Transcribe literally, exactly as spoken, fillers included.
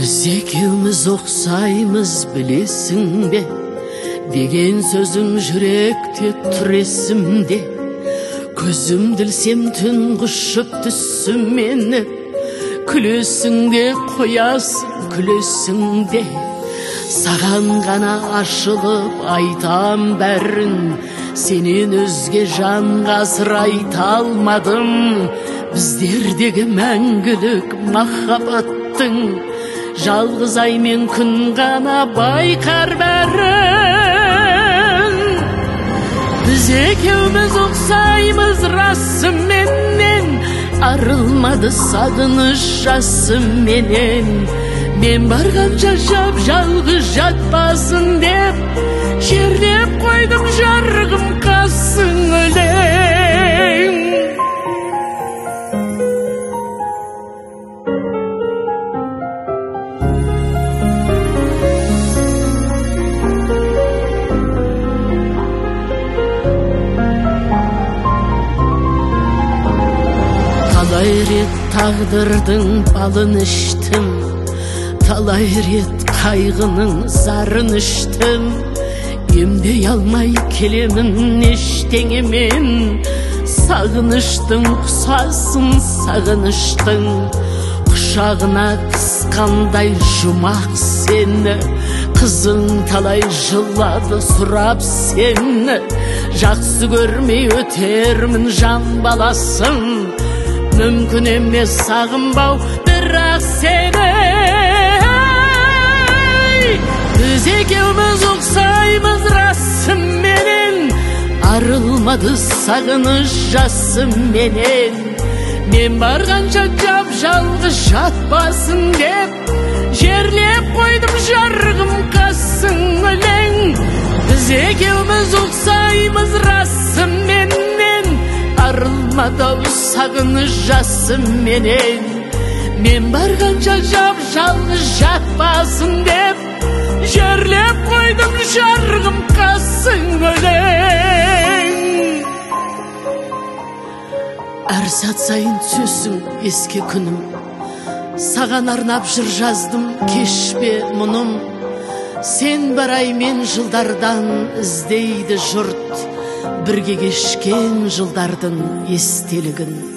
Біз екеуміз ұқсаймыз білесің бе, деген сөзім жүректе тұр есімде. Көзім ділсем түн құшып түсім мені, күлесің де қоясың күлесің де. Саған ғана ашылып айтам бәрін, сенен өзге жанға сыр айта алмадым. Біздердегі мәңгілік махаббаттың жалғыз ай мен күн ғана байқар бәрін. Біз екеуміз ұқсаймыз расыменен, арылмады сағыныш жасыменен. Мен барғанша жап жалғыз жатпасын деп, жерлеп қойдым жарығым қасың өлең. Талай рет тағдырдың балын іштім, талай рет қайғының зарын іштім. Емдей алмай келемін ештеңемен, сағыныштың құсасын сағыныштың. Құшағына қысқандай жұмақ сені, қызың талай жылады сұрап сені. Жақсы көрмей өтермін жан баласын, мүмкін емес сағынбау бірақ сені. Біз екеуміз ұқсаймыз расыменен, арылмады сағыныш жасыменен. Мен барғанша жап жалғыз жатпасын деп, жерлеп қойдым жарығым қасың өлең. Біз екеуміз ұқсаймыз расыменен, арылмады сағыныш жасыменен. Мен барғанша жап жалғыз жатпасын деп, жерлеп қойдым жарығым қасың өлең. Әр сәт сайын түсесің еске күнім, саған арнап жыр жаздым кеш пе мұным. Сен барай мен жылдардан іздейді жұрт, бірге кешкен жылдардың естелігін.